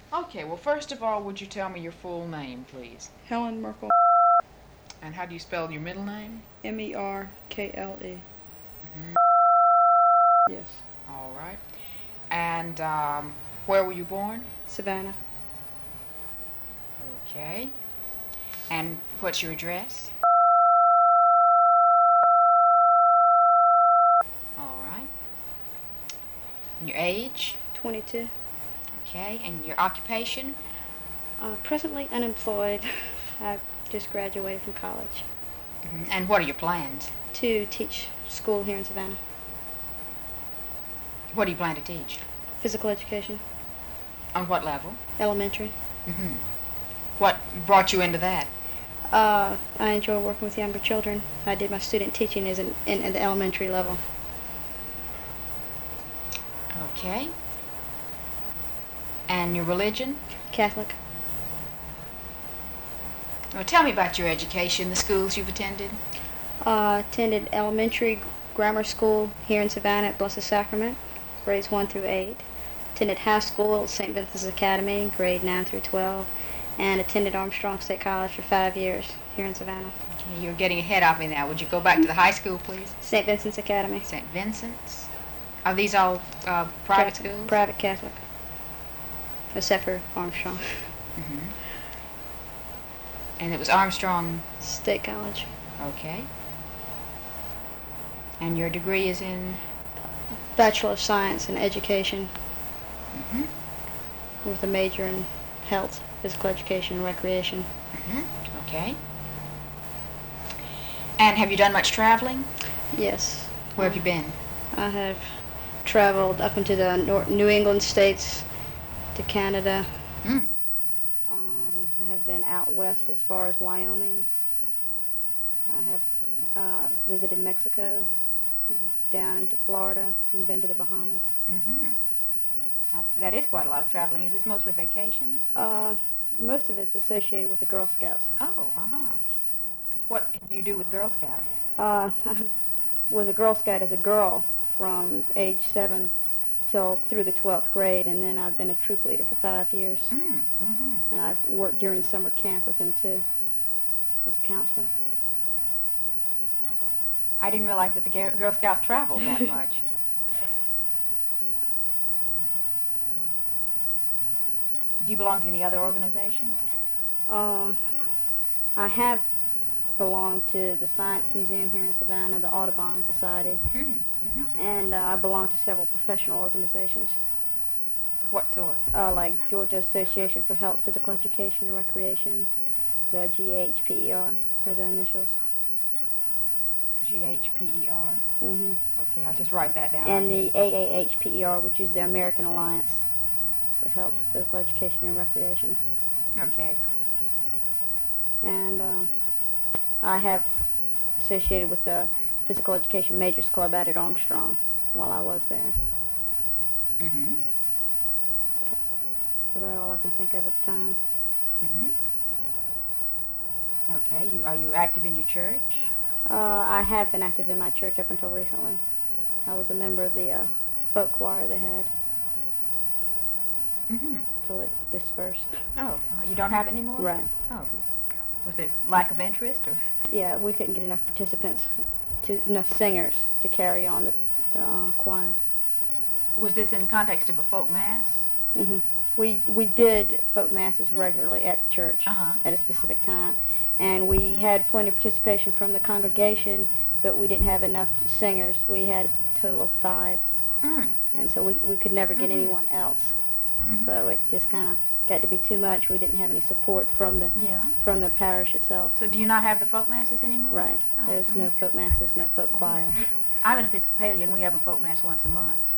Okay, well, first of all, would you tell me your full name, please? Helen Merkel, And how do you spell your middle name? Merkle. Hmm. Yes. All right. And where were you born? Savannah, Okay. And what's your address? All right. And your age? 22. Okay. And your occupation? Presently unemployed. I just graduated from college And what are your plans? to teach school here in Savannah. What do you plan to teach? Physical education, On what level? elementary. Hmm. What brought you into that? I enjoy working with younger children. I did my student teaching as at the elementary level. Okay. And your religion? Catholic. Well, tell me about your education, the schools you've attended. Attended elementary grammar school here in Savannah at Blessed Sacrament, grades 1 through 8. Attended high school at St. Vincent's Academy, grade 9 through 12. And attended Armstrong State College for 5 years here in Savannah. Okay, you're getting ahead of me now. Would you go back to the high school, please? St. Vincent's Academy. St. Vincent's. Are these all private schools? Private Catholic. Except for Armstrong Hmm. And it was Armstrong. State College. Okay. And your degree is in? Bachelor of Science in Education Hmm. with a major in health, physical education, and recreation. Hmm. Okay. And have you done much traveling? Yes. Where have you been? I have traveled up into the New England states, to Canada. Mm. I have been out west as far as Wyoming. I have visited Mexico, down into Florida, and been to the Bahamas. Mm-hmm. That is quite a lot of traveling. Is this mostly vacations? Most of it's associated with the Girl Scouts. Oh, uh-huh. What do you do with Girl Scouts? I was a Girl Scout as a girl from age 7 till through the 12th grade, and then I've been a troop leader for 5 years. Mm-hmm. And I've worked during summer camp with them too, as a counselor. I didn't realize that the Girl Scouts traveled that much. Do you belong to any other organization? I have belonged to the Science Museum here in Savannah, the Audubon Society, Mm-hmm. and I belong to several professional organizations, What sort? like Georgia Association for Health, Physical Education, and Recreation, the GHPER for the initials. GHPER. Hmm. Okay, I'll just write that down. And the AAHPER, which is the American Alliance for Health, Physical Education, and Recreation. Okay. And I have associated with the Physical Education Majors Club out at Armstrong while I was there. Mm-hmm. That's about all I can think of at the time. Mm-hmm. Okay, are you active in your church? I have been active in my church up until recently. I was a member of the folk choir they had Mm-hmm. till it dispersed. Oh, you don't have it anymore? Right. Oh. Was it lack of interest, or? Yeah, we couldn't get enough participants, enough singers to carry on the choir. Was this in context of a folk mass? Hmm. We did folk masses regularly at the church Uh-huh. at a specific time, and we had plenty of participation from the congregation, but we didn't have enough singers. We had a total of 5, Mm. and so we could never get Mhm. anyone else. Mm-hmm. So it just kind of got to be too much. We didn't have any support from the Yeah. parish itself. So do you not have the folk masses anymore? Right. Oh. There's no folk masses, no folk choir. I'm an Episcopalian. We have a folk mass once a month.